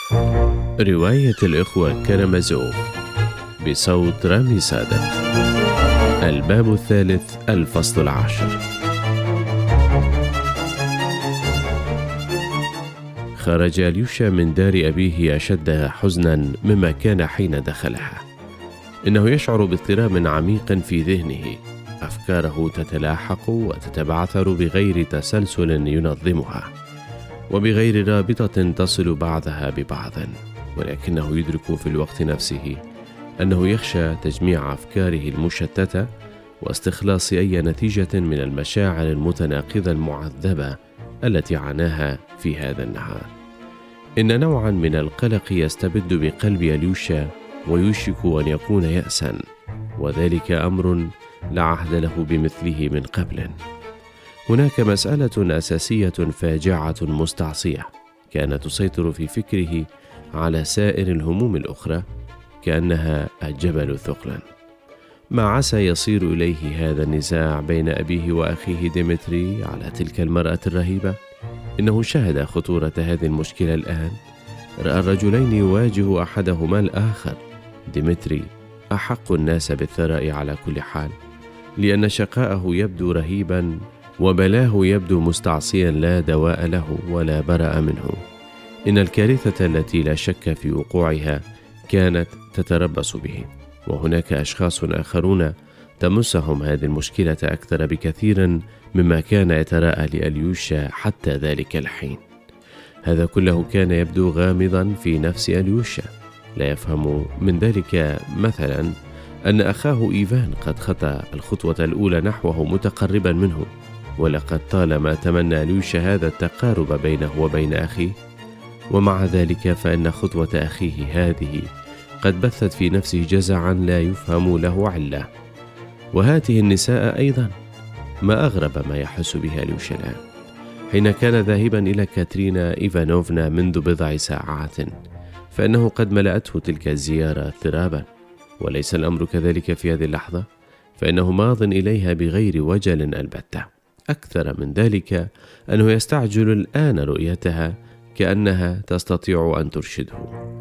رواية الإخوة كرامازوف بصوت رامي صادق. الباب الثالث، الفصل 10. خرج أليوشا من دار أبيه أشد حزنا مما كان حين دخلها. إنه يشعر باضطراب عميق في ذهنه، أفكاره تتلاحق وتتبعثر بغير تسلسل ينظمها، وبغير رابطة تصل بعضها ببعض، ولكنه يدرك في الوقت نفسه أنه يخشى تجميع أفكاره المشتتة واستخلاص أي نتيجة من المشاعر المتناقضة المعذبة التي عاناها في هذا النهار. إن نوعا من القلق يستبد بقلب أليوشا ويوشك أن يكون يأسا، وذلك أمر لا عهد له بمثله من قبل. هناك مسألة أساسية فاجعة مستعصية كانت تسيطر في فكره على سائر الهموم الأخرى، كأنها الجبل ثقلا. ما عسى يصير إليه هذا النزاع بين أبيه وأخيه ديمتري على تلك المرأة الرهيبة؟ إنه شاهد خطورة هذه المشكلة الآن. رأى الرجلين يواجه أحدهما الآخر. ديمتري أحق الناس بالثراء على كل حال، لأن شقاءه يبدو رهيبا وبلاه يبدو مستعصيا لا دواء له ولا برأ منه. إن الكارثة التي لا شك في وقوعها كانت تتربص به، وهناك أشخاص آخرون تمسهم هذه المشكلة أكثر بكثير مما كان يتراءى لأليوشا حتى ذلك الحين. هذا كله كان يبدو غامضا في نفس أليوشا. لا يفهم من ذلك مثلا أن أخاه إيفان قد خطى الخطوة الأولى نحوه متقربا منه، ولقد طالما تمنى أليوشا هذا التقارب بينه وبين أخيه، ومع ذلك فإن خطوة أخيه هذه قد بثت في نفسه جزعا لا يفهم له علة. وهاته النساء أيضا، ما أغرب ما يحس به أليوشا الآن. حين كان ذاهبا إلى كاترينا إيفانوفنا منذ بضع ساعات، فإنه قد ملأته تلك الزيارة اضطرابا، وليس الأمر كذلك في هذه اللحظة، فإنه ماض إليها بغير وجل البتة. أكثر من ذلك أنه يستعجل الآن رؤيتها، كأنها تستطيع أن ترشده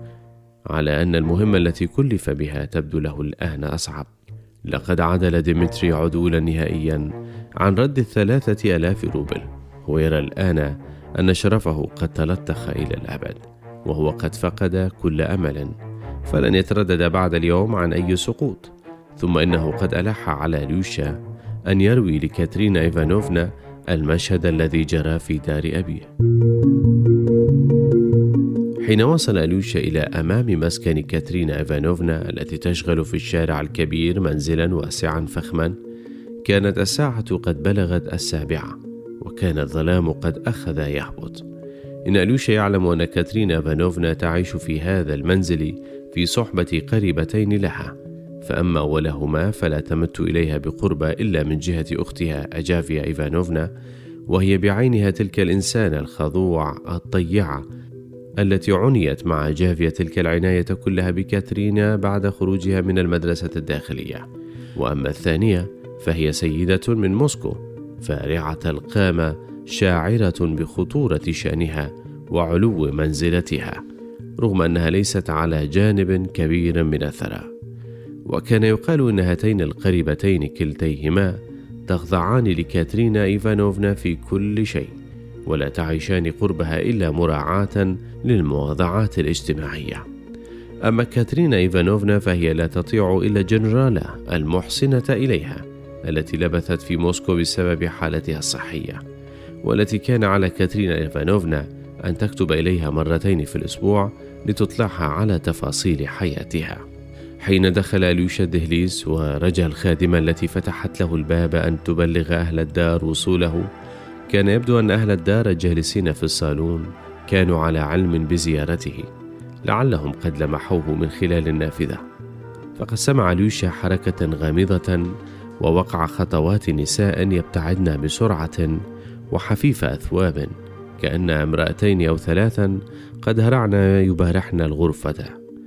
على أن المهمة التي كلف بها تبدو له الآن أصعب. لقد عدل ديمتري عدولا نهائيا عن رد 3000 روبل. هو يرى الآن أن شرفه قد تلطخ إلى الأبد، وهو قد فقد كل أمل، فلن يتردد بعد اليوم عن أي سقوط. ثم إنه قد ألح على أليوشا أن يروي لكاترينا إيفانوفنا المشهد الذي جرى في دار أبيه. حين وصل أليوشا إلى أمام مسكن كاترينا إيفانوفنا التي تشغل في الشارع الكبير منزلا واسعا فخما، كانت الساعة قد بلغت 7، وكان الظلام قد أخذ يهبط. إن أليوشا يعلم أن كاترينا إيفانوفنا تعيش في هذا المنزل في صحبة قريبتين لها، فأما أولهما فلا تمت إليها بقربة إلا من جهة أختها أجافيا إيفانوفنا، وهي بعينها تلك الإنسانة الخضوع الطيعة التي عنيت مع أجافيا تلك العناية كلها بكاترينا بعد خروجها من المدرسة الداخلية. وأما الثانية فهي سيدة من موسكو، فارعة القامة، شاعرة بخطورة شأنها وعلو منزلتها، رغم أنها ليست على جانب كبير من الثراء. وكان يقال إن هاتين القريبتين كلتيهما تخضعان لكاترينا إيفانوفنا في كل شيء، ولا تعيشان قربها إلا مراعاة للمواضعات الاجتماعية. أما كاترينا إيفانوفنا فهي لا تطيع إلا جنرالا المحسنة إليها التي لبثت في موسكو بسبب حالتها الصحية، والتي كان على كاترينا إيفانوفنا أن تكتب إليها مرتين في الأسبوع لتطلعها على تفاصيل حياتها. حين دخل أليوشا الدهليز ورجى الخادمة التي فتحت له الباب أن تبلغ أهل الدار وصوله، كان يبدو أن أهل الدار الجالسين في الصالون كانوا على علم بزيارته، لعلهم قد لمحوه من خلال النافذة. فقد سمع أليوشا حركة غامضة ووقع خطوات نساء يبتعدن بسرعة وحفيف أثواب، كأن امرأتين أو 3 قد هرعن يبارحن الغرفة.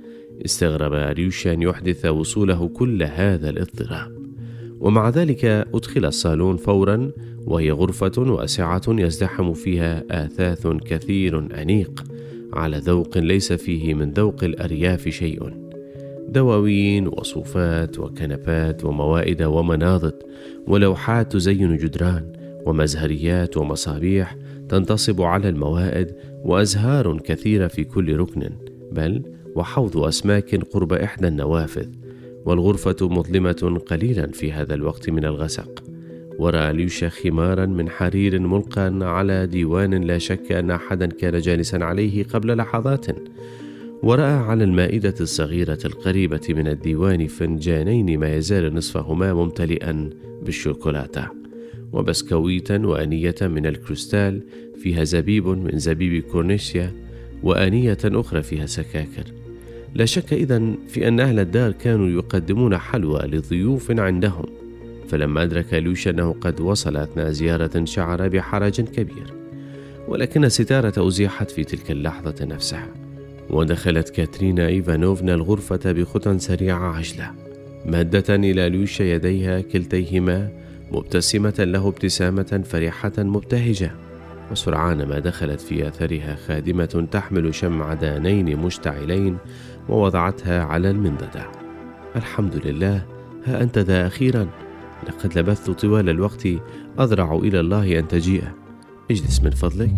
استغرب أليوشا أن يحدث وصوله كل هذا الاضطراب، ومع ذلك أدخل الصالون فورا، وهي غرفة واسعة يزدحم فيها آثاث كثير أنيق، على ذوق ليس فيه من ذوق الأرياف شيء، دواوين وصوفات وكنبات وموائد ومناضد ولوحات تزين جدران ومزهريات ومصابيح تنتصب على الموائد وأزهار كثيرة في كل ركن، بل وحوض أسماك قرب إحدى النوافذ، والغرفة مظلمة قليلا في هذا الوقت من الغسق. ورأى أليوشا خمارا من حرير ملقا على ديوان لا شك أن أحدا كان جالسا عليه قبل لحظات، ورأى على المائدة الصغيرة القريبة من الديوان فنجانين ما يزال نصفهما ممتلئا بالشوكولاتة، وبسكويتا وآنية من الكريستال فيها زبيب من زبيب كورنيشيا، وآنية أخرى فيها سكاكر. لا شك إذن في أن أهل الدار كانوا يقدمون حلوى لضيوف عندهم. فلما أدرك أليوشا أنه قد وصل أثناء زيارة شعر بحرج كبير، ولكن الستارة أزيحت في تلك اللحظة نفسها، ودخلت كاترينا إيفانوفنا الغرفة بخطى سريعة عجلة، مادة إلى أليوشا يديها كلتيهما مبتسمة له ابتسامة فرحة مبتهجة. وسرعان ما دخلت في أثرها خادمة تحمل شمعدانين مشتعلين ووضعتها على المنضدة. الحمد لله، ها أنت ذا أخيرا، لقد لبثت طوال الوقت أضرع إلى الله أن تجيء، اجلس من فضلك.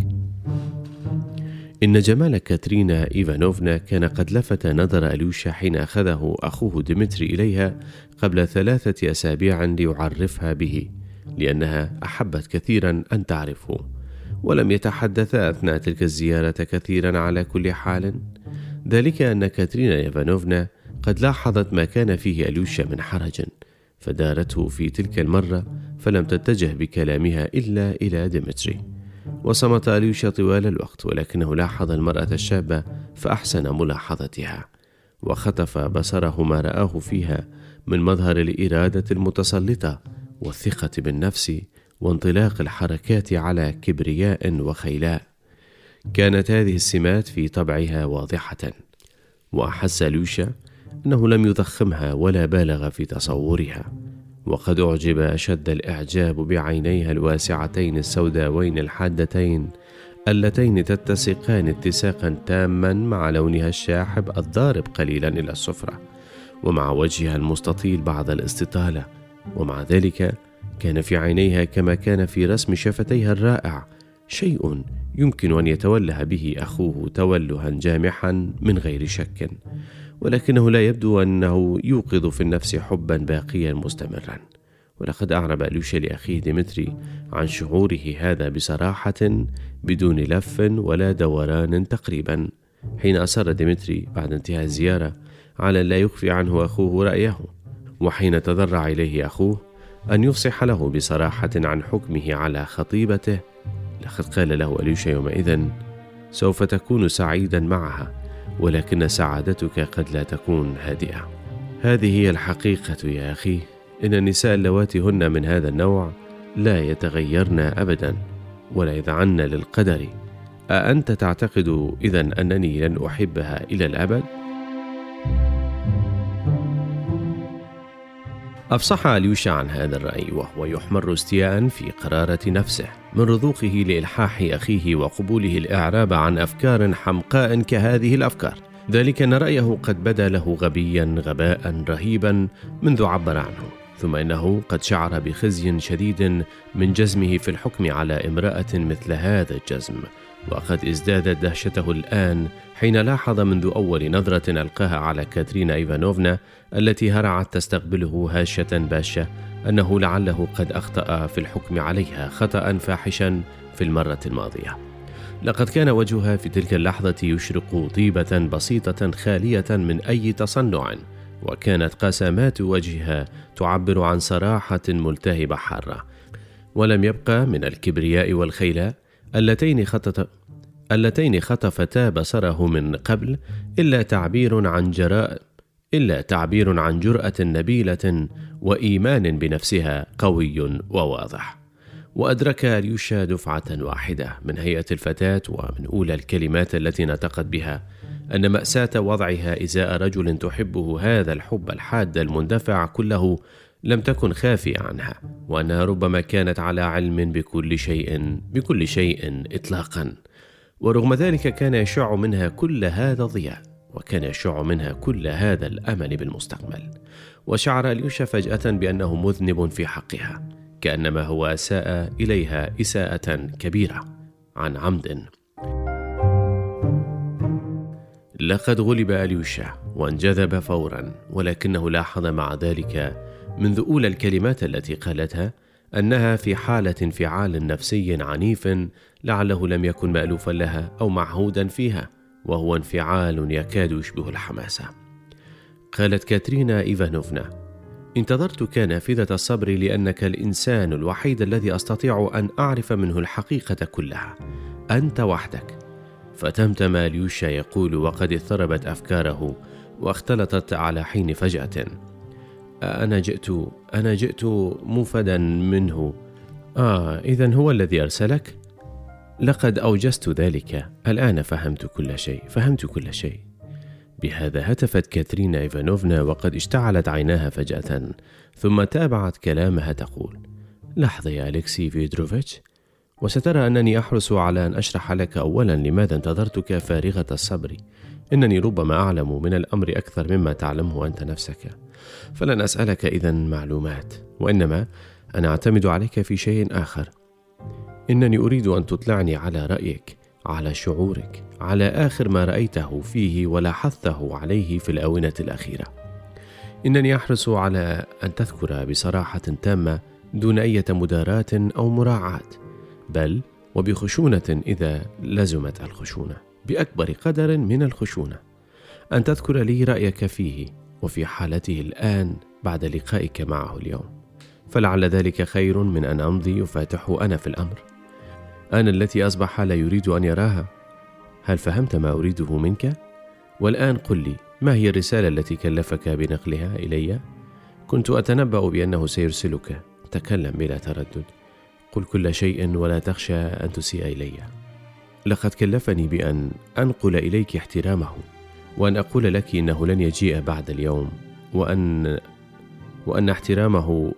إن جمال كاترينا إيفانوفنا كان قد لفت نظر أليوشا حين أخذه أخوه ديمتري إليها قبل 3 أسابيع ليعرفها به، لأنها أحبت كثيرا أن تعرفه، ولم يتحدثا أثناء تلك الزيارة كثيرا. على كل حال، ذلك أن كاترينا إيفانوفنا قد لاحظت ما كان فيه أليوشا من حرج، فدارته في تلك المرة فلم تتجه بكلامها إلا إلى ديمتري. وصمت أليوشا طوال الوقت، ولكنه لاحظ المرأة الشابة فأحسن ملاحظتها، وخطف بصره ما رآه فيها من مظهر الإرادة المتسلطة والثقة بالنفس وانطلاق الحركات على كبرياء وخيلاء. كانت هذه السمات في طبعها واضحة، وأحس أليوشا أنه لم يضخمها ولا بالغ في تصورها، وقد أعجب أشد الإعجاب بعينيها الواسعتين السوداوين الحادتين اللتين تتسقان اتساقا تاما مع لونها الشاحب الضارب قليلا إلى الصفرة، ومع وجهها المستطيل بعض الاستطالة. ومع ذلك كان في عينيها كما كان في رسم شفتيها الرائع شيء يمكن أن يتوله به أخوه تولها جامحا من غير شك، ولكنه لا يبدو أنه يوقظ في النفس حبا باقيا مستمرا. ولقد أعرب أليوشا لأخيه ديمتري عن شعوره هذا بصراحة بدون لف ولا دوران تقريبا، حين أصر ديمتري بعد انتهاء الزيارة على لا يخفي عنه أخوه رأيه، وحين تضرع إليه أخوه أن يفصح له بصراحة عن حكمه على خطيبته. لقد قال له أليوشا يومئذ: سوف تكون سعيدا معها، ولكن سعادتك قد لا تكون هادئة. هذه هي الحقيقة يا أخي، إن النساء اللواتي هن من هذا النوع لا يتغيرن أبدا ولا يذعن للقدر. أأنت تعتقد إذن أنني لن أحبها إلى الأبد؟ أفصح أليوشا عن هذا الرأي وهو يحمر استياء في قرارة نفسه من رضوخه لإلحاح أخيه وقبوله الإعراب عن أفكار حمقاء كهذه الأفكار، ذلك أن رأيه قد بدا له غبيا غباء رهيبا منذ عبر عنه، ثم إنه قد شعر بخزي شديد من جزمه في الحكم على امرأة مثل هذا الجزم، وقد ازدادت دهشته الآن حين لاحظ منذ أول نظرة ألقاها على كاترينا إيفانوفنا التي هرعت تستقبله هاشة باشة أنه لعله قد أخطأ في الحكم عليها خطأ فاحشا في المرة الماضية. لقد كان وجهها في تلك اللحظة يشرق طيبة بسيطة خالية من أي تصنع، وكانت قسمات وجهها تعبر عن صراحة ملتهبة حارة، ولم يبقى من الكبرياء والخيلاء اللتين خطفتا بصره من قبل إلا تعبير عن جرأة نبيلة وإيمان بنفسها قوي وواضح. وأدرك أليوشا دفعة واحدة من هيئة الفتاة ومن أولى الكلمات التي نطقت بها أن مأساة وضعها إزاء رجل تحبه هذا الحب الحاد المندفع كله لم تكن خافية عنها، وأنها ربما كانت على علم بكل شيء إطلاقا. ورغم ذلك كان يشع منها كل هذا الضياء، وكان يشع منها كل هذا الأمل بالمستقبل. وشعر أليوشا فجأة بأنه مذنب في حقها، كأنما هو أساء إليها إساءة كبيرة عن عمد. لقد غلب أليوشا وانجذب فورا، ولكنه لاحظ مع ذلك منذ أولى الكلمات التي قالتها أنها في حالة انفعال نفسي عنيف لعله لم يكن مألوفا لها أو معهودا فيها، وهو انفعال يكاد يشبه الحماسة. قالت كاترينا إيفانوفنا: انتظرتك نافذة الصبر لأنك الإنسان الوحيد الذي أستطيع أن أعرف منه الحقيقة كلها، أنت وحدك. فتمتم أليوشا يقول وقد اضطربت أفكاره واختلطت على حين فجأة: أنا جئت مفدا منه. إذن هو الذي أرسلك؟ لقد أوجزت ذلك، الآن فهمت كل شيء. بهذا هتفت كاترينا إيفانوفنا وقد اشتعلت عيناها فجأة، ثم تابعت كلامها تقول: لحظة يا أليكسي فيدروفيتش، وسترى أنني أحرص على أن أشرح لك أولا لماذا انتظرتك فارغة الصبر. إنني ربما أعلم من الأمر أكثر مما تعلمه أنت نفسك، فلن أسألك إذن معلومات، وإنما أنا أعتمد عليك في شيء آخر. إنني أريد أن تطلعني على رأيك، على شعورك، على آخر ما رأيته فيه ولاحظته عليه في الآونة الأخيرة. إنني أحرص على أن تذكر بصراحة تامة دون أي مداراة أو مراعاة، بل وبخشونة إذا لزمت الخشونة، بأكبر قدر من الخشونة، أن تذكر لي رأيك فيه وفي حالته الآن بعد لقائك معه اليوم، فلعل ذلك خير من أن أمضي يفاتح أنا في الأمر. أنا التي أصبح لا يريد أن يراها. هل فهمت ما أريده منك؟ والآن قل لي، ما هي الرسالة التي كلفك بنقلها إلي؟ كنت أتنبأ بأنه سيرسلك. تكلم بلا تردد، قل كل شيء ولا تخشى أن تسيء إلي. لقد كلفني بأن أنقل إليك احترامه، وأن أقول لك إنه لن يجيء بعد اليوم، وأن احترامه.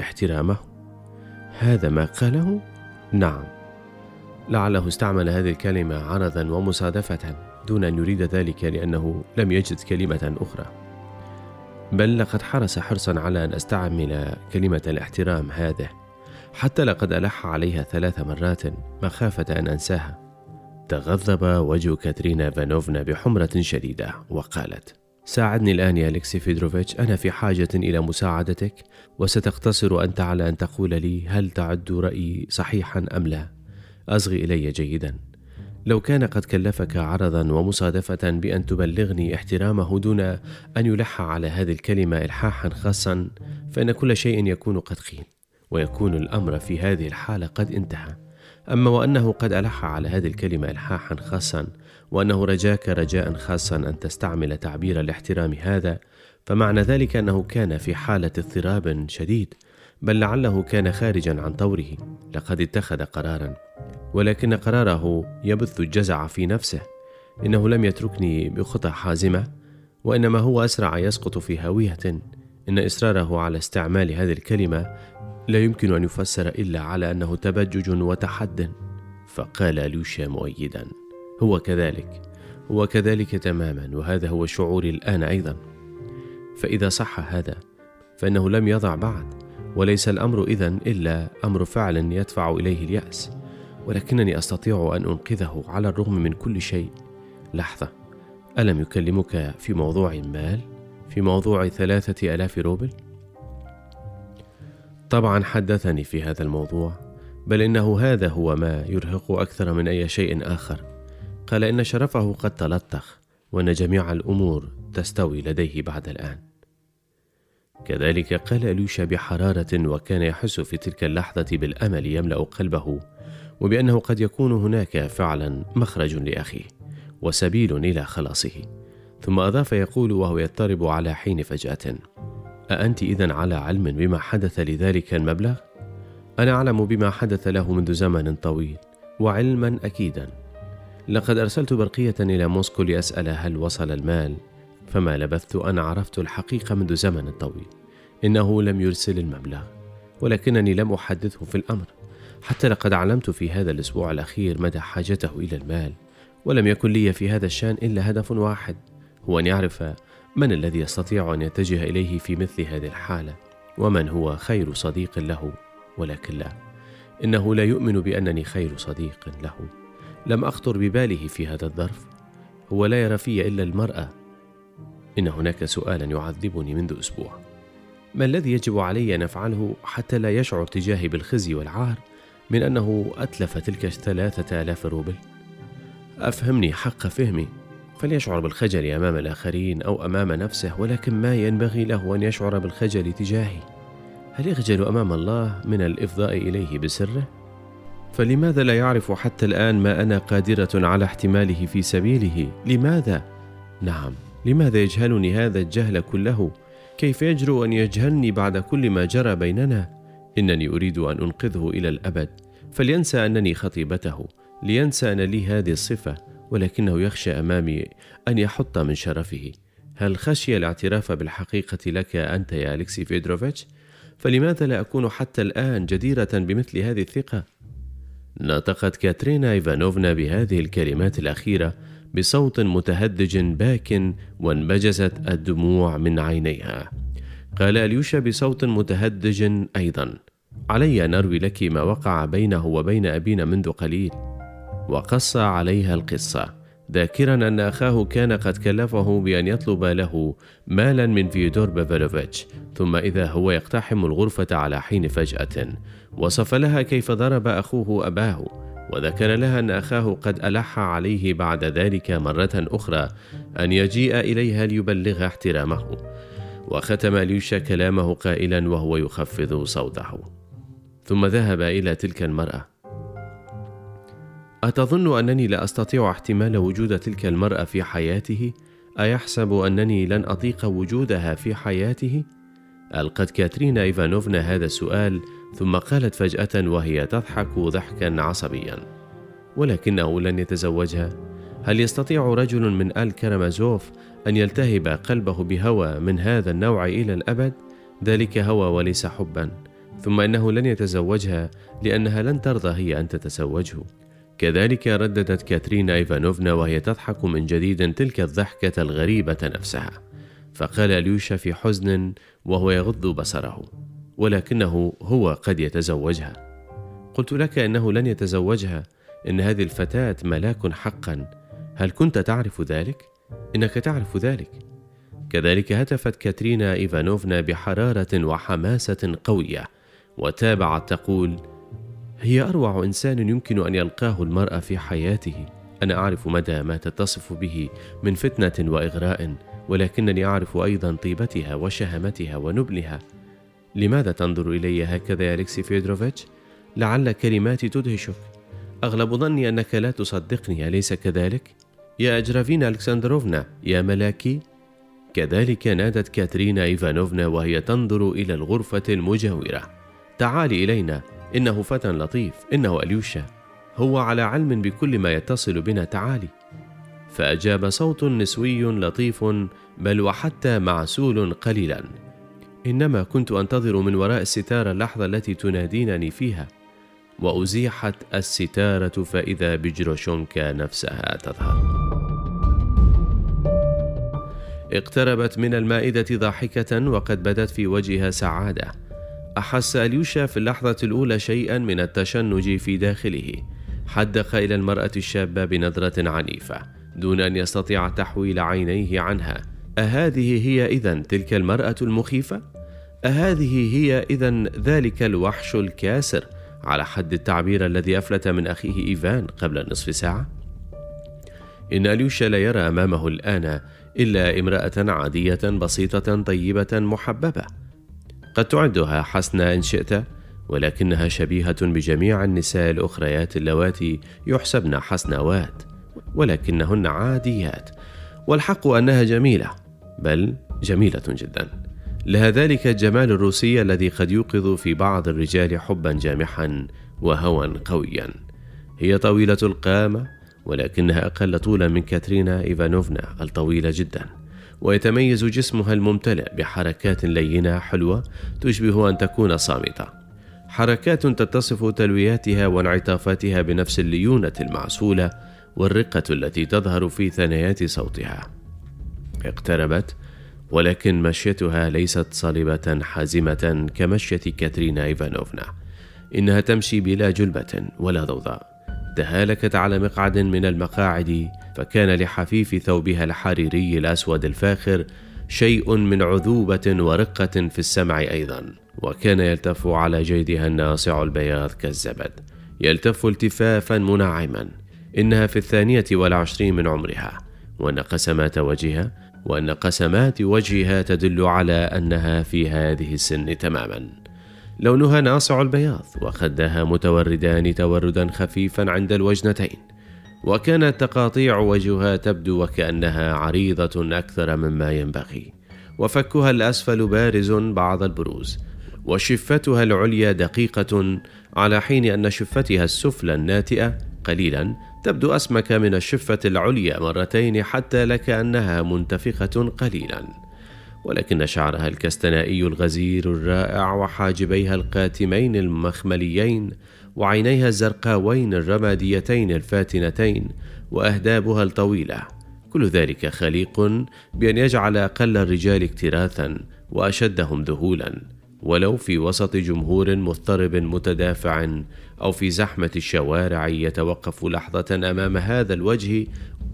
هذا ما قاله؟ نعم. لعله استعمل هذه الكلمة عرضا ومصادفة دون أن يريد ذلك، لأنه لم يجد كلمة أخرى، بل لقد حرص حرصا على أن أستعمل كلمة الاحترام هذه، حتى لقد ألح عليها 3 مرات مخافة أن أنساها. تغضب وجه كاترينا إيفانوفنا بحمرة شديدة وقالت: ساعدني الآن يا أليكسي فيدروفيتش، أنا في حاجة إلى مساعدتك، وستقتصر أنت على أن تقول لي هل تعد رأيي صحيحا أم لا. أصغي إلي جيدا. لو كان قد كلفك عرضا ومصادفة بأن تبلغني احترامه دون أن يلح على هذه الكلمة إلحاحا خاصا، فإن كل شيء يكون قد قيل، ويكون الأمر في هذه الحالة قد انتهى. أما وأنه قد ألح على هذه الكلمة إلحاحا خاصا، وأنه رجاك رجاء خاصا أن تستعمل تعبير الاحترام هذا، فمعنى ذلك أنه كان في حالة اضطراب شديد، بل لعله كان خارجا عن طوره. لقد اتخذ قرارا، ولكن قراره يبث الجزع في نفسه. إنه لم يتركني بخطى حازمة، وإنما هو أسرع يسقط في هاوية. إن إصراره على استعمال هذه الكلمة لا يمكن أن يفسر إلا على أنه تبجج وتحد. فقال أليوشا مؤيدا: هو كذلك تماما، وهذا هو شعوري الآن أيضا. فإذا صح هذا فإنه لم يضع بعد، وليس الأمر إذن إلا أمر فعل يدفع إليه اليأس، ولكنني أستطيع أن أنقذه على الرغم من كل شيء. لحظة، ألم يكلمك في موضوع مال؟ في موضوع 3000 روبل؟ طبعا حدثني في هذا الموضوع، بل إنه هذا هو ما يرهق أكثر من أي شيء آخر. قال إن شرفه قد تلطخ، وأن جميع الأمور تستوي لديه بعد الآن. كذلك قال أليوشا بحرارة، وكان يحس في تلك اللحظة بالأمل يملأ قلبه، وبأنه قد يكون هناك فعلا مخرج لأخيه وسبيل إلى خلاصه. ثم أضاف يقول وهو يضطرب على حين فجأة: أأنت إذن على علم بما حدث لذلك المبلغ؟ أنا أعلم بما حدث له منذ زمن طويل، وعلما أكيدا. لقد أرسلت برقية إلى موسكو لأسأل هل وصل المال، فما لبثت أن عرفت الحقيقة منذ زمن طويل. إنه لم يرسل المبلغ، ولكنني لم أحدثه في الأمر. حتى لقد علمت في هذا الأسبوع الأخير مدى حاجته إلى المال، ولم يكن لي في هذا الشأن إلا هدف واحد، هو أن يعرف من الذي يستطيع أن يتجه إليه في مثل هذه الحالة، ومن هو خير صديق له. ولكن لا، إنه لا يؤمن بأنني خير صديق له. لم أخطر بباله في هذا الظرف. هو لا يرى في إلا المرأة. إن هناك سؤالا يعذبني منذ أسبوع: ما الذي يجب علي أن أفعله حتى لا يشعر تجاهي بالخزي والعار من أنه أتلف تلك 3000 روبل؟ أفهمني حق فهمي. فليشعر بالخجل أمام الآخرين أو أمام نفسه، ولكن ما ينبغي له أن يشعر بالخجل تجاهي. هل يخجل أمام الله من الإفضاء إليه بسره؟ فلماذا لا يعرف حتى الآن ما أنا قادرة على احتماله في سبيله؟ لماذا؟ نعم، لماذا يجهلني هذا الجهل كله؟ كيف يجرؤ أن يجهلني بعد كل ما جرى بيننا؟ إنني أريد أن أنقذه إلى الأبد، فلينسى أنني خطيبته، لينسى أن لي هذه الصفة، ولكنه يخشى أمامي أن يحط من شرفه. هل خشي الاعتراف بالحقيقة لك أنت يا أليكسي فيدروفيتش؟ فلماذا لا أكون حتى الآن جديرة بمثل هذه الثقة؟ نطقت كاترينا إيفانوفنا بهذه الكلمات الأخيرة بصوت متهدج باك، وانبجست الدموع من عينيها. قال أليوشا بصوت متهدج أيضا: علي أن أروي لك ما وقع بينه وبين أبينا منذ قليل. وقص عليها القصة، ذاكرا أن أخاه كان قد كلفه بأن يطلب له مالا من فيودور بافلوفيتش، ثم إذا هو يقتحم الغرفة على حين فجأة. وصف لها كيف ضرب أخوه أباه، وذكر لها أن أخاه قد ألح عليه بعد ذلك مرة أخرى أن يجيء إليها ليبلغ احترامه. وختم أليوشا كلامه قائلا وهو يخفض صوته: ثم ذهب إلى تلك المرأة. أتظن أنني لا أستطيع احتمال وجود تلك المرأة في حياته؟ أيحسب أنني لن أطيق وجودها في حياته؟ ألقت كاترينا إيفانوفنا هذا السؤال، ثم قالت فجأة وهي تضحك ضحكا عصبيا: ولكنه لن يتزوجها. هل يستطيع رجل من آل كرامازوف أن يلتهب قلبه بهوى من هذا النوع إلى الأبد؟ ذلك هوى وليس حبا. ثم إنه لن يتزوجها لأنها لن ترضى هي أن تتزوجه. كذلك رددت كاترينا إيفانوفنا وهي تضحك من جديد تلك الضحكة الغريبة نفسها. فقال أليوشا في حزن وهو يغض بصره: ولكنه هو قد يتزوجها. قلت لك إنه لن يتزوجها، إن هذه الفتاة ملاك حقا. هل كنت تعرف ذلك؟ إنك تعرف ذلك. كذلك هتفت كاترينا إيفانوفنا بحرارة وحماسة قوية، وتابعت تقول: هي أروع إنسان يمكن أن يلقاه المرأة في حياته. أنا أعرف مدى ما تتصف به من فتنة وإغراء، ولكنني أعرف أيضا طيبتها وشهامتها ونبلها. لماذا تنظر إلي هكذا يا أليكسي فيدروفيتش؟ لعل كلماتي تدهشك. أغلب ظني أنك لا تصدقني، أليس كذلك؟ يا أجرافينا ألكسندروفنا، يا ملاكي. كذلك نادت كاترينا إيفانوفنا وهي تنظر إلى الغرفة المجاورة: تعالي إلينا، إنه فتى لطيف، إنه أليوشا، هو على علم بكل ما يتصل بنا، تعالي. فأجاب صوت نسوي لطيف، بل وحتى معسول قليلا: إنما كنت أنتظر من وراء الستارة اللحظة التي تنادينني فيها. وأزيحت الستارة فإذا بجروشونكا نفسها تظهر. اقتربت من المائدة ضاحكة وقد بدت في وجهها سعادة. أحس أليوشا في اللحظة الأولى شيئا من التشنج في داخله. حدق إلى المرأة الشابة بنظرة عنيفة دون أن يستطيع تحويل عينيه عنها. أهذه هي إذن تلك المرأة المخيفة؟ أهذه هي إذن ذلك الوحش الكاسر على حد التعبير الذي أفلت من أخيه إيفان قبل نصف ساعة؟ إن أليوشا لا يرى أمامه الآن إلا امرأة عادية بسيطة طيبة محببة، قد تعدها حسنة إن شئت، ولكنها شبيهة بجميع النساء الأخريات اللواتي يحسبن حسنوات، ولكنهن عاديات. والحق أنها جميلة، بل جميلة جدا. لها ذلك الجمال الروسي الذي قد يوقظ في بعض الرجال حبا جامحا وهوى قويا. هي طويلة القامة، ولكنها أقل طولا من كاترينا إيفانوفنا الطويلة جدا، ويتميز جسمها الممتلئ بحركات لينة حلوة تشبه أن تكون صامتة، حركات تتصف تلوياتها وانعطافاتها بنفس الليونة المعسولة والرقة التي تظهر في ثنايات صوتها. اقتربت، ولكن مشيتها ليست صلبة حازمة كمشية كاترينا إيفانوفنا. إنها تمشي بلا جلبة ولا ضوضاء. تهالكت على مقعد من المقاعد، فكان لحفيف ثوبها الحريري الأسود الفاخر شيء من عذوبة ورقة في السمع أيضا، وكان يلتف على جيدها الناصع البياض كالزبد، يلتف التفافا منعما. إنها في 22 من عمرها، وأن قسمات وجهها تدل على أنها في هذه السن تماما. لونها ناصع البياض، وخدها متوردان توردا خفيفا عند الوجنتين، وكانت تقاطيع وجهها تبدو وكأنها عريضة أكثر مما ينبغي، وفكها الأسفل بارز بعض البروز، وشفتها العليا دقيقة، على حين أن شفتها السفلى الناتئة قليلا تبدو أسمك من الشفة العليا مرتين، حتى لكأنها منتفخة قليلا. ولكن شعرها الكستنائي الغزير الرائع، وحاجبيها القاتمين المخمليين، وعينيها الزرقاوين الرماديتين الفاتنتين، وأهدابها الطويلة، كل ذلك خليق بأن يجعل أقل الرجال اكتراثا وأشدهم ذهولا، ولو في وسط جمهور مضطرب متدافع، أو في زحمة الشوارع يتوقف لحظة أمام هذا الوجه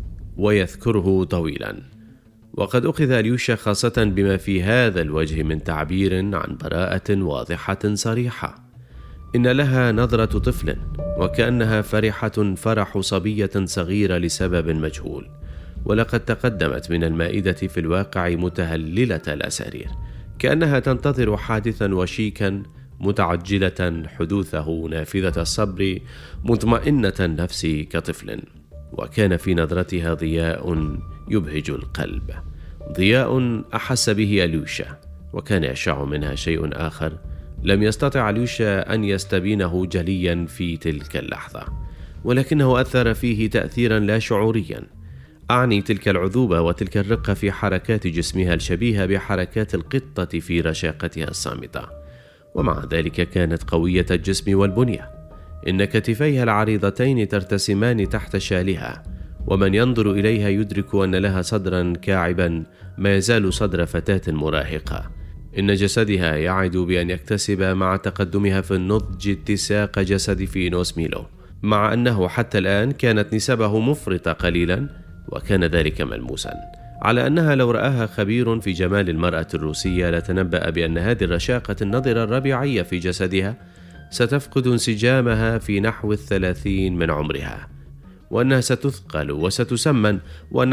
ويذكره طويلا. وقد أخذ أليوشا خاصة بما في هذا الوجه من تعبير عن براءة واضحة صريحة. إن لها نظرة طفل، وكأنها فرحة فرح صبية صغيرة لسبب مجهول، ولقد تقدمت من المائدة في الواقع متهللة الأسارير، كأنها تنتظر حادثا وشيكا متعجلة حدوثه، نافذة الصبر، مطمئنة النفس كطفل. وكان في نظرتها ضياء يبهج القلب، ضياء أحس به أليوشا، وكان يشع منها شيء آخر لم يستطع أليوشا أن يستبينه جليا في تلك اللحظة، ولكنه أثر فيه تأثيرا لا شعوريا. أعني تلك العذوبة وتلك الرقة في حركات جسمها الشبيهة بحركات القطة في رشاقتها الصامتة، ومع ذلك كانت قوية الجسم والبنية. إن كتفيها العريضتين ترتسمان تحت شالها، ومن ينظر إليها يدرك أن لها صدرا كاعبا ما يزال صدر فتاة مراهقة. إن جسدها يعد بأن يكتسب مع تقدمها في النضج اتساق جسد فينوس ميلو، مع أنه حتى الآن كانت نسبه مفرطة قليلا، وكان ذلك ملموسا، على أنها لو رآها خبير في جمال المرأة الروسية لتنبأ بأن هذه الرشاقة النضرة الربيعية في جسدها ستفقد انسجامها في نحو 30 من عمرها، وأنها ستثقل وستسمن، وأن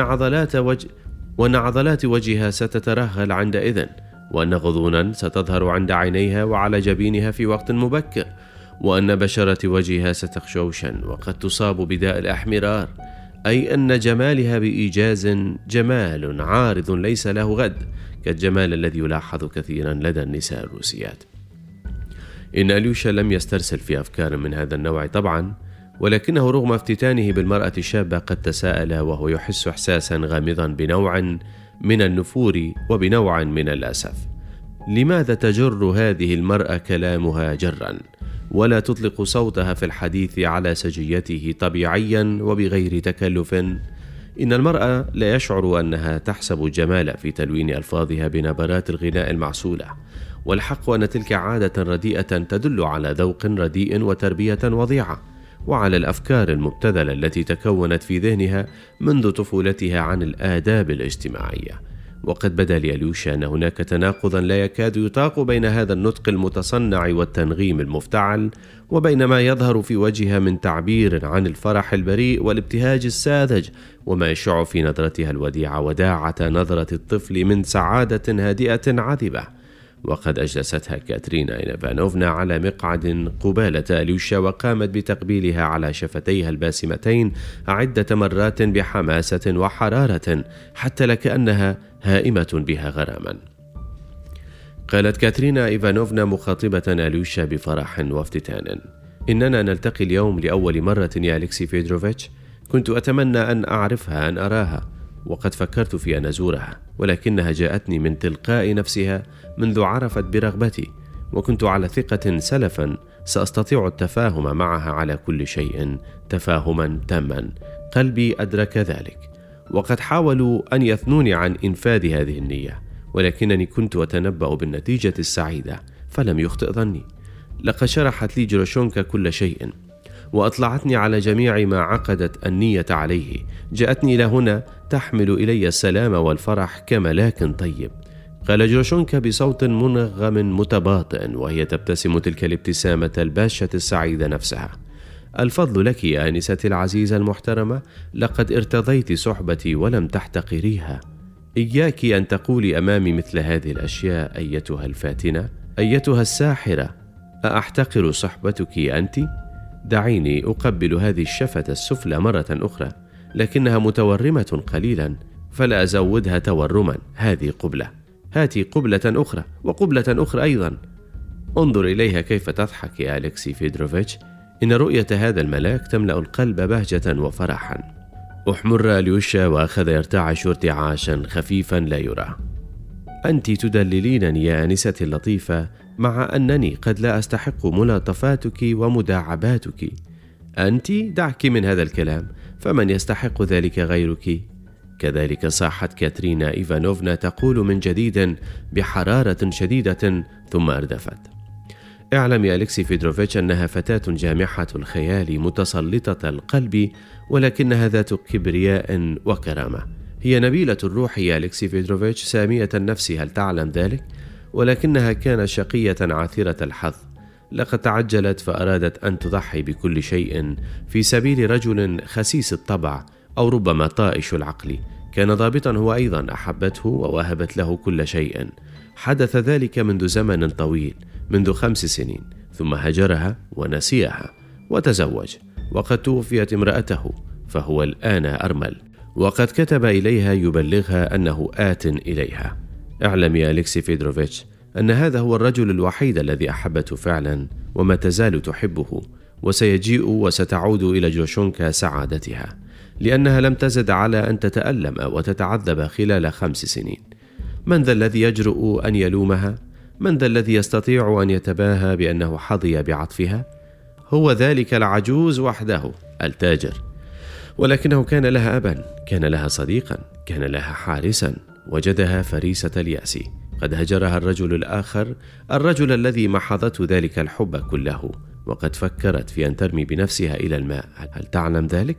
عضلات وجهها ستترهل عندئذ، وأن غضونا ستظهر عند عينيها وعلى جبينها في وقت مبكر، وأن بشرة وجهها ستخشوشن وقد تصاب بداء الأحمرار، أي أن جمالها بإيجاز جمال عارض ليس له غد، كالجمال الذي يلاحظ كثيرا لدى النساء الروسيات. إن أليوشا لم يسترسل في أفكار من هذا النوع طبعا، ولكنه رغم افتتانه بالمرأة الشابة قد تساءل وهو يحس إحساسا غامضا بنوع من النفور وبنوع من الأسف. لماذا تجر هذه المرأة كلامها جرا، ولا تطلق صوتها في الحديث على سجيته طبيعيا وبغير تكلف؟ إن المرأة لا يشعر أنها تحسب الجمال في تلوين ألفاظها بنبرات الغناء المعسولة، والحق أن تلك عادة رديئة تدل على ذوق رديء وتربية وضيعة، وعلى الأفكار المبتذلة التي تكونت في ذهنها منذ طفولتها عن الآداب الاجتماعية. وقد بدا لأليوشا أن هناك تناقضا لا يكاد يطاق بين هذا النطق المتصنع والتنغيم المفتعل، وبين ما يظهر في وجهها من تعبير عن الفرح البريء والابتهاج الساذج، وما يشع في نظرتها الوديعة وداعة نظرة الطفل من سعادة هادئة عذبة. وقد أجلستها كاترينا إيفانوفنا على مقعد قبالة أليوشا، وقامت بتقبيلها على شفتيها الباسمتين عدة مرات بحماسة وحرارة، حتى لكأنها هائمة بها غراما. قالت كاترينا إيفانوفنا مخاطبة أليوشا بفرح وافتتان: إننا نلتقي اليوم لأول مرة يا أليكسي فيدروفيتش. كنت أتمنى أن أعرفها، أن أراها، وقد فكرت في أن أزورها، ولكنها جاءتني من تلقاء نفسها منذ عرفت برغبتي، وكنت على ثقة سلفا سأستطيع التفاهم معها على كل شيء تفاهما تاما. قلبي أدرك ذلك، وقد حاولوا أن يثنوني عن إنفاذ هذه النية، ولكنني كنت أتنبأ بالنتيجة السعيدة، فلم يخطئ ظني. لقد شرحت لي جروشونكا كل شيء، وأطلعتني على جميع ما عقدت النية عليه. جاءتني إلى هنا تحمل إلي السلام والفرح كملاك طيب. قال جروشونكا بصوت منغم متباطئ وهي تبتسم تلك الابتسامة الباشة السعيدة نفسها: الفضل لك يا آنستي العزيزة المحترمة، لقد ارتضيت صحبتي ولم تحتقريها. إياك أن تقولي أمامي مثل هذه الأشياء أيتها الفاتنة، أيتها الساحرة. أأحتقر صحبتك أنت؟ دعيني أقبل هذه الشفة السفلى مرة أخرى، لكنها متورمة قليلا، فلا أزودها تورما. هذه قبلة، هاتي قبلة أخرى وقبلة أخرى أيضا. انظر إليها كيف تضحك يا أليكسي فيدروفيتش، إن رؤية هذا الملاك تملأ القلب بهجة وفرحا. أحمر أليوشا وأخذ يرتعش ارتعاشا خفيفا لا يرى. أنت تدللينني يا أنستي اللطيفة، مع أنني قد لا أستحق ملاطفاتك ومداعباتك. أنت دعك من هذا الكلام، فمن يستحق ذلك غيرك؟ كذلك صاحت كاترينا إيفانوفنا تقول من جديد بحرارة شديدة، ثم أردفت: اعلم يا أليكسي فيدروفيتش أنها فتاة جامحة الخيال متسلطة القلب، ولكنها ذات كبرياء وكرامة. هي نبيلة الروح يا أليكسي فيدروفيتش، سامية النفس، هل تعلم ذلك؟ ولكنها كانت شقية عاثرة الحظ. لقد تعجلت فأرادت أن تضحي بكل شيء في سبيل رجل خسيس الطبع أو ربما طائش العقل. كان ضابطا هو أيضا، أحبته ووهبت له كل شيء. حدث ذلك منذ زمن طويل، منذ 5 سنين، ثم هجرها ونسيها وتزوج، وقد توفيت امرأته، فهو الآن أرمل، وقد كتب إليها يبلغها أنه آت إليها. اعلم يا أليكسي فيدروفيتش أن هذا هو الرجل الوحيد الذي أحبته فعلا، وما تزال تحبه، وسيجيء وستعود إلى جروشونكا سعادتها، لأنها لم تزد على أن تتألم وتتعذب خلال 5 سنين. من ذا الذي يجرؤ أن يلومها؟ من ذا الذي يستطيع أن يتباهى بأنه حظي بعطفها؟ هو ذلك العجوز وحده، التاجر. ولكنه كان لها أبا، كان لها صديقا، كان لها حارسا. وجدها فريسة اليأس. قد هجرها الرجل الآخر، الرجل الذي محضته ذلك الحب كله، وقد فكرت في أن ترمي بنفسها إلى الماء. هل تعلم ذلك؟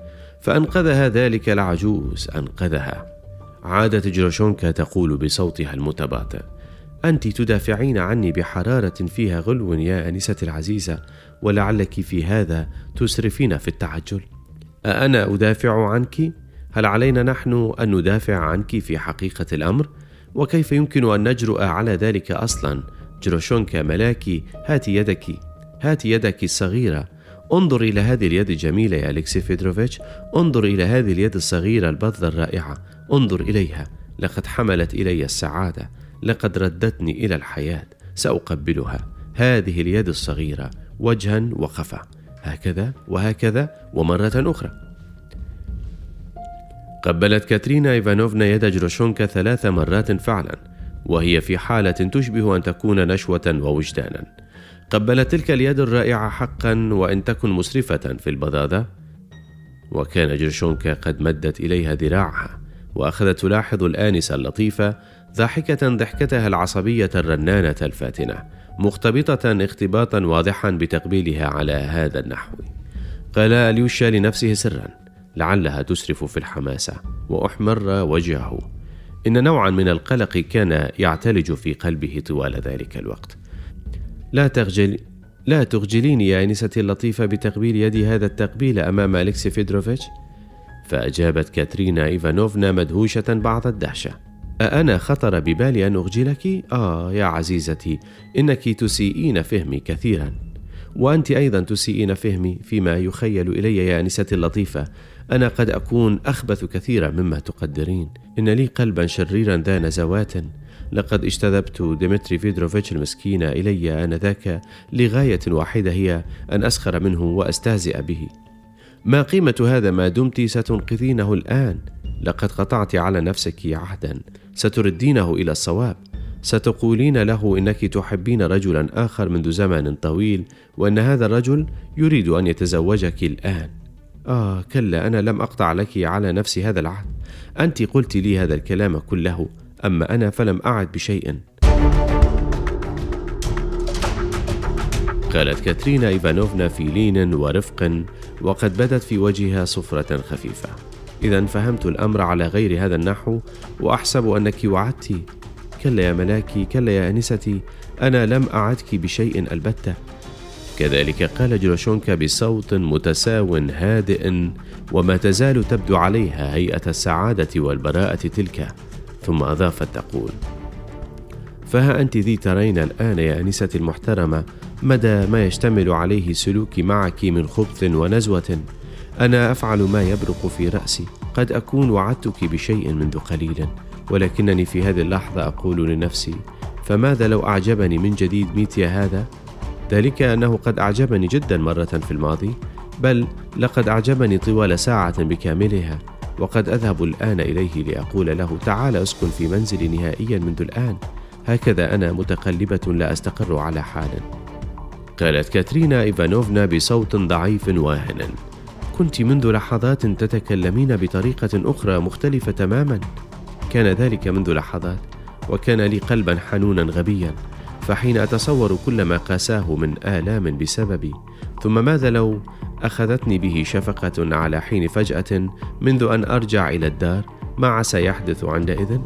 فأنقذها ذلك العجوز، أنقذها. عادت جروشونكا تقول بصوتها المتباطئ: أنت تدافعين عني بحرارة فيها غلو يا أنستي العزيزة، ولعلك في هذا تسرفين في التعجل. أأنا أدافع عنك؟ هل علينا نحن أن ندافع عنك في حقيقة الأمر؟ وكيف يمكن أن نجرؤ على ذلك أصلا؟ جروشونكا ملاكي، هاتي يدك، هاتي يدك الصغيرة. انظر إلى هذه اليد الجميلة يا أليكسي فيدروفيتش، انظر إلى هذه اليد الصغيرة البذة الرائعة، انظر إليها. لقد حملت إلي السعادة، لقد ردتني إلى الحياة. سأقبلها، هذه اليد الصغيرة، وجها وقفا، هكذا وهكذا ومرة أخرى. قبلت كاترينا إيفانوفنا يد جروشونكا 3 مرات فعلا، وهي في حالة تشبه أن تكون نشوة ووجدانا. قبلت تلك اليد الرائعة حقا، وإن تكن مسرفة في البذاذة. وكان جروشونكا قد مدت إليها ذراعها، وأخذت تلاحظ الآنسة اللطيفة ضاحكة ضحكتها العصبية الرنانة الفاتنة، مختبطة اختباطا واضحا بتقبيلها على هذا النحو. قال أليوشا لنفسه سرا: لعلها تسرف في الحماسة. وأحمر وجهه. إن نوعا من القلق كان يعتلج في قلبه طوال ذلك الوقت. لا تخجليني يا أنستي اللطيفة بتقبيل يدي هذا التقبيل أمام أليكسي فيدروفيتش. فأجابت كاترينا إيفانوفنا مدهوشة بعض الدهشة: أأنا خطر ببالي أن أخجلك؟ يا عزيزتي، إنك تسيئين فهمي كثيرا، وأنت أيضا تسيئين فهمي فيما يخيل إلي يا أنستي اللطيفة. أنا قد أكون أخبث كثيرا مما تقدرين. إن لي قلبا شريرا ذا نزوات. لقد اجتذبت ديمتري فيدروفيتش المسكين إلي آنذاك لغاية واحدة، هي أن أسخر منه وأستهزئ به. ما قيمة هذا ما دمت ستنقذينه الآن؟ لقد قطعت على نفسك عهدا، ستردينه إلى الصواب. ستقولين له إنك تحبين رجلا آخر منذ زمن طويل، وأن هذا الرجل يريد أن يتزوجك الآن. كلا، أنا لم أقطع لك على نفسي هذا العهد. أنت قلت لي هذا الكلام كله، أما أنا فلم أعد بشيء. قالت كاترينا إيفانوفنا في لين ورفق، وقد بدت في وجهها صفرة خفيفة. إذا فهمت الأمر على غير هذا النحو، وأحسب أنك وعدت. كلا يا ملاكي، كلا يا أنستي، أنا لم أعدك بشيء البتة. كذلك قال جروشونكا بصوت متساو هادئ، وما تزال تبدو عليها هيئة السعادة والبراءة تلك، ثم أضافت تقول: فها أنت ذي ترين الآن يا أنستي المحترمة مدى ما يشتمل عليه سلوكي معك من خبث ونزوة. أنا أفعل ما يبرق في رأسي. قد أكون وعدتك بشيء منذ قليل، ولكنني في هذه اللحظة أقول لنفسي: فماذا لو أعجبني من جديد ميتيا هذا؟ ذلك أنه قد أعجبني جدا مرة في الماضي، بل لقد أعجبني طوال ساعة بكاملها، وقد أذهب الآن إليه لأقول له: تعال أسكن في منزلي نهائيا منذ الآن. هكذا أنا متقلبة لا أستقر على حال. قالت كاترينا إيفانوفنا بصوت ضعيف واهن: كنت منذ لحظات تتكلمين بطريقة أخرى مختلفة تماما. كان ذلك منذ لحظات، وكان لي قلبا حنونا غبيا، فحين أتصور كل ما قاساه من آلام بسببي، ثم ماذا لو أخذتني به شفقة على حين فجأة منذ أن أرجع إلى الدار؟ ما عسى يحدث عندئذ؟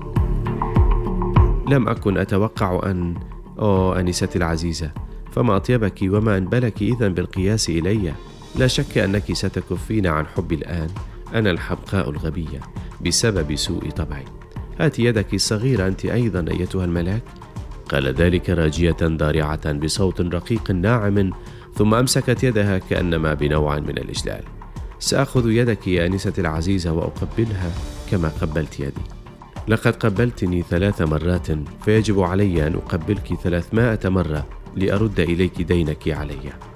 لم أكن أتوقع أن أنستي العزيزة، فما أطيبك وما أنبلك إذن بالقياس إلي. لا شك أنك ستكفين عن حبي الآن، أنا الحمقاء الغبية بسبب سوء طبعي. هات يدك الصغيرة أنت أيضا أيتها الملاك. قال ذلك راجية ضارعة بصوت رقيق ناعم، ثم أمسكت يدها كأنما بنوع من الإجلال. سأخذ يدك يا أنستي العزيزة وأقبلها كما قبلت يدي. لقد قبلتني 3 مرات، فيجب علي أن أقبلك 300 مرة لأرد إليك دينك علي.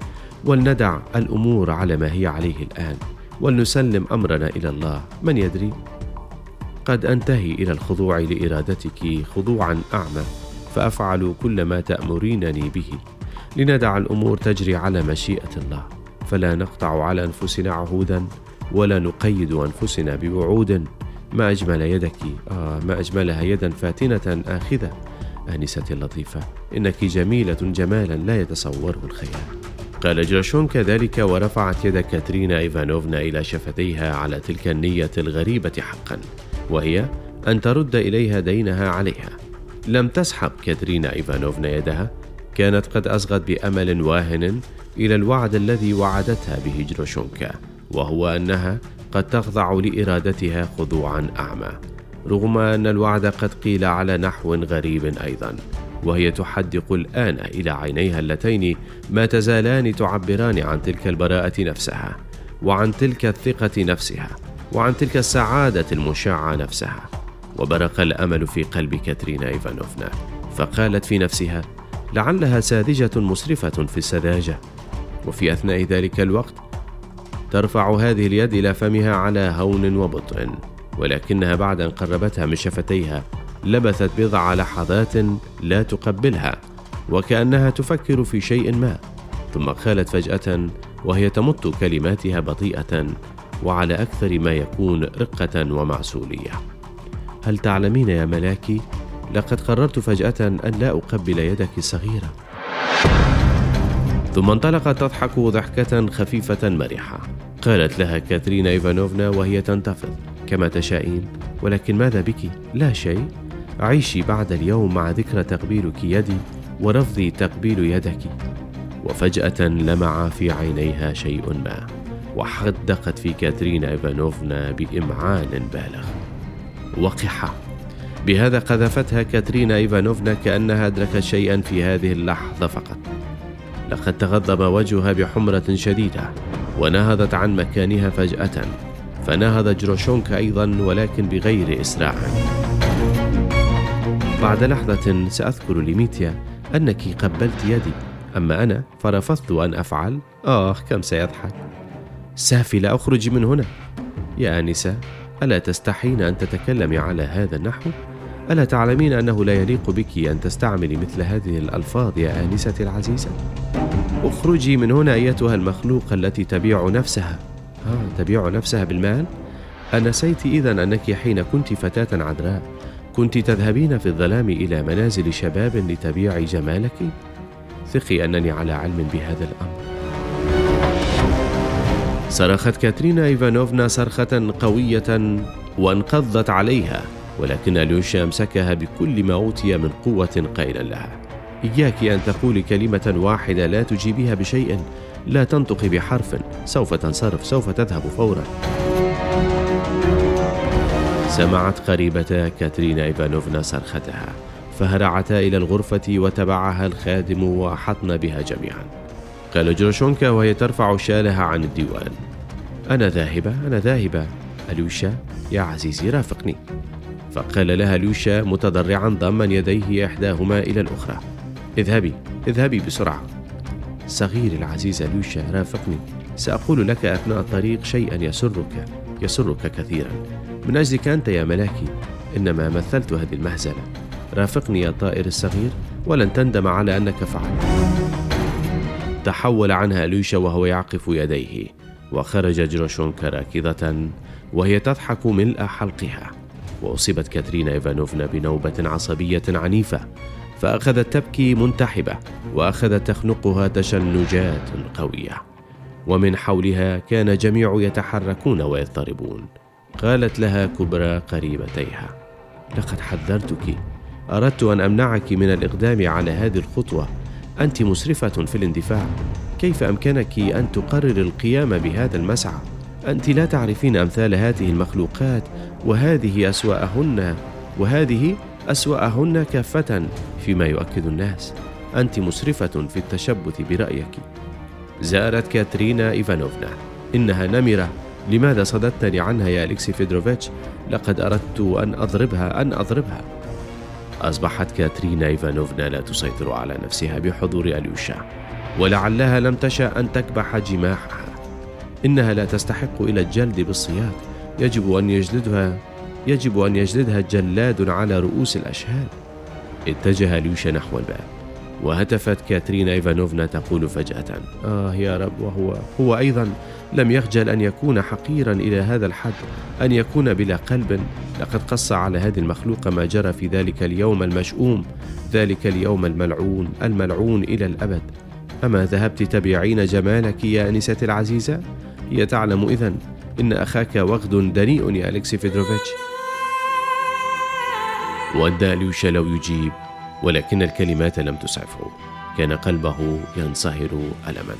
ولندع الأمور على ما هي عليه الآن، ولنسلم أمرنا إلى الله. من يدري، قد أنتهي إلى الخضوع لإرادتك خضوعا أعمى، فأفعل كل ما تأمرينني به. لندع الأمور تجري على مشيئة الله، فلا نقطع على أنفسنا عهودا، ولا نقيد أنفسنا بوعود. ما أجمل يدك، ما أجملها يدا فاتنة آخذة. آنستي اللطيفة، إنك جميلة جمالا لا يتصوره الخيال. قال جروشونكا ذلك، ورفعت يد كاترينا إيفانوفنا إلى شفتيها على تلك النية الغريبة حقا، وهي أن ترد إليها دينها عليها. لم تسحب كاترينا إيفانوفنا يدها، كانت قد أصغت بأمل واهن إلى الوعد الذي وعدتها به جروشونكا، وهو أنها قد تخضع لإرادتها خضوعا أعمى، رغم أن الوعد قد قيل على نحو غريب أيضا، وهي تحدق الآن إلى عينيها اللتين ما تزالان تعبران عن تلك البراءة نفسها، وعن تلك الثقة نفسها، وعن تلك السعادة المشعة نفسها. وبرق الأمل في قلب كاترينا إيفانوفنا، فقالت في نفسها: لعلها ساذجة مسرفة في السذاجة. وفي أثناء ذلك الوقت ترفع هذه اليد إلى فمها على هون وبطء، ولكنها بعد أن قربتها من شفتيها لبثت بضع لحظات لا تقبلها، وكأنها تفكر في شيء ما، ثم قالت فجأة وهي تمط كلماتها بطيئة وعلى أكثر ما يكون رقة ومعسولية: هل تعلمين يا ملاكي، لقد قررت فجأة أن لا أقبل يدك الصغيرة. ثم انطلقت تضحك ضحكة خفيفة مرحة. قالت لها كاترينا إيفانوفنا وهي تنتفض: كما تشائين، ولكن ماذا بك؟ لا شيء. عيشي بعد اليوم مع ذكرى تقبيلك يدي ورفضي تقبيل يدك. وفجأة لمع في عينيها شيء ما، وحدقت في كاترينا إيفانوفنا بإمعان بالغ. وقحة. بهذا قذفتها كاترينا إيفانوفنا كأنها أدركت شيئا في هذه اللحظة فقط. لقد تغضب وجهها بحمرة شديدة، ونهضت عن مكانها فجأة، فنهض جروشونكا أيضا ولكن بغير إسراع. بعد لحظة سأذكر لميتيا أنك قبلت يدي، أما أنا فرفضت أن أفعل. كم سيضحك. سافلة، أخرج من هنا. يا آنسة، ألا تستحين أن تتكلمي على هذا النحو؟ ألا تعلمين أنه لا يليق بك أن تستعملي مثل هذه الألفاظ يا آنستي العزيزة؟ اخرجي من هنا أيتها المخلوقة التي تبيع نفسها. تبيع نفسها بالمال؟ أنسيت إذن أنك حين كنت فتاة عذراء كنت تذهبين في الظلام إلى منازل شباب لتبيعي جمالك؟ ثقي أنني على علم بهذا الأمر. صرخت كاترينا إيفانوفنا صرخة قوية وانقضت عليها، ولكن أليوشا أمسكها بكل ما أوتي من قوة قائلا لها: إياك أن تقولي كلمة واحدة لا تجيبيها بشيء، لا تنطقي بحرف، سوف تنصرف، سوف تذهب فورا. سمعت قريبتا كاترينا إيفانوفنا صرختها، فهرعتا إلى الغرفة وتبعها الخادم وأحطن بها جميعا. قال جروشونكا وهي ترفع شالها عن الديوان: أنا ذاهبة أليوشا يا عزيزي رافقني. فقال لها أليوشا متضرعا ضما يديه إحداهما إلى الأخرى: اذهبي بسرعة. صغيري العزيز أليوشا رافقني، سأقول لك أثناء الطريق شيئا يسرك كثيرا، من أجلك أنت يا ملاكي، إنما مثلت هذه المهزلة. رافقني يا طائر الصغير ولن تندم على أنك فعلت. تحول عنها أليوشا وهو يعقف يديه، وخرج جروشونكا راكضة وهي تضحك ملء حلقها. وأصيبت كاترينا إيفانوفنا بنوبة عصبية عنيفة، فأخذت تبكي منتحبة وأخذت تخنقها تشنجات قوية، ومن حولها كان الجميع يتحركون ويضطربون. قالت لها كبرى قريبتيها: لقد حذرتك، أردت أن أمنعك من الإقدام على هذه الخطوة، أنت مسرفة في الاندفاع، كيف أمكنك أن تقرر القيام بهذا المسعى؟ أنت لا تعرفين أمثال هذه المخلوقات، وهذه أسوأهن كافة فيما يؤكد الناس. أنت مسرفة في التشبث برأيك. زارت كاترينا إيفانوفنا: إنها نمرة، لماذا صددتني عنها يا أليكسي فيدروفيتش؟ لقد أردت أن أضربها. أصبحت كاترينا إيفانوفنا لا تسيطر على نفسها بحضور أليوشا، ولعلها لم تشأ أن تكبح جماحها. إنها لا تستحق إلى الجلد بالصياط، يجب أن يجلدها جلاد على رؤوس الأشهاد. اتجه أليوشا نحو الباب، وهتفت كاترينا إيفانوفنا تقول فجأة: يا رب، وهو أيضا لم يخجل أن يكون حقيرا إلى هذا الحد، أن يكون بلا قلب. لقد قص على هذه المخلوقة ما جرى في ذلك اليوم المشؤوم، ذلك اليوم الملعون إلى الأبد. أما ذهبت تبيعين جمالك يا أنستي العزيزة؟ هي تعلم إذن إن أخاك وغد دنيء يا أليكسي فيدروفيتش. ود أليوشا لو يجيب، ولكن الكلمات لم تسعفه، كان قلبه ينصهر ألما.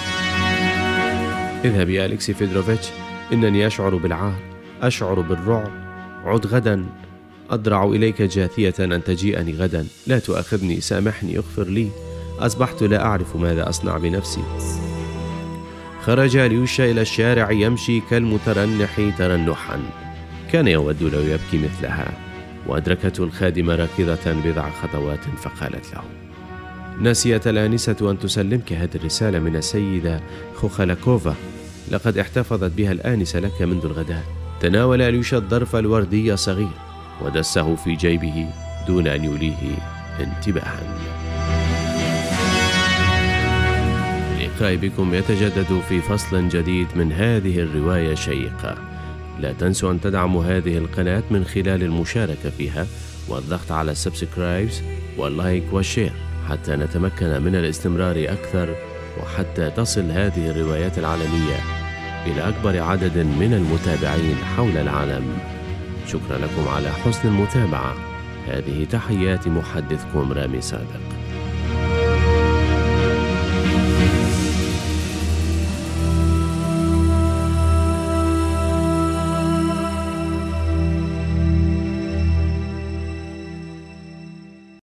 اذهب يا أليكسي فيدروفيتش، إنني أشعر بالعار، أشعر بالرعب. عد غدا، أضرع إليك جاثية أن تجيئني غدا. لا تؤاخذني، سامحني، اغفر لي، أصبحت لا أعرف ماذا أصنع بنفسي. خرج أليوشا إلى الشارع يمشي كالمترنح ترنحا، كان يود لو يبكي مثلها. وأدركته الخادمة راكضة بضع خطوات فقالت له: نسيت الآنسة أن تسلمك هذه الرسالة من السيدة خوخالاكوفا، لقد احتفظت بها الآنسة لك منذ الغداء. تناول أليوشا الظرف الوردي الصغير ودسه في جيبه دون أن يوليه انتباها. اللقاء بكم يتجدد في فصل جديد من هذه الرواية الشيقة. لا تنسوا أن تدعموا هذه القناة من خلال المشاركة فيها والضغط على السبسكرايبز واللايك والشير، حتى نتمكن من الاستمرار أكثر، وحتى تصل هذه الروايات العالمية إلى أكبر عدد من المتابعين حول العالم. شكرا لكم على حسن المتابعة. هذه تحيات محدثكم رامي صادق.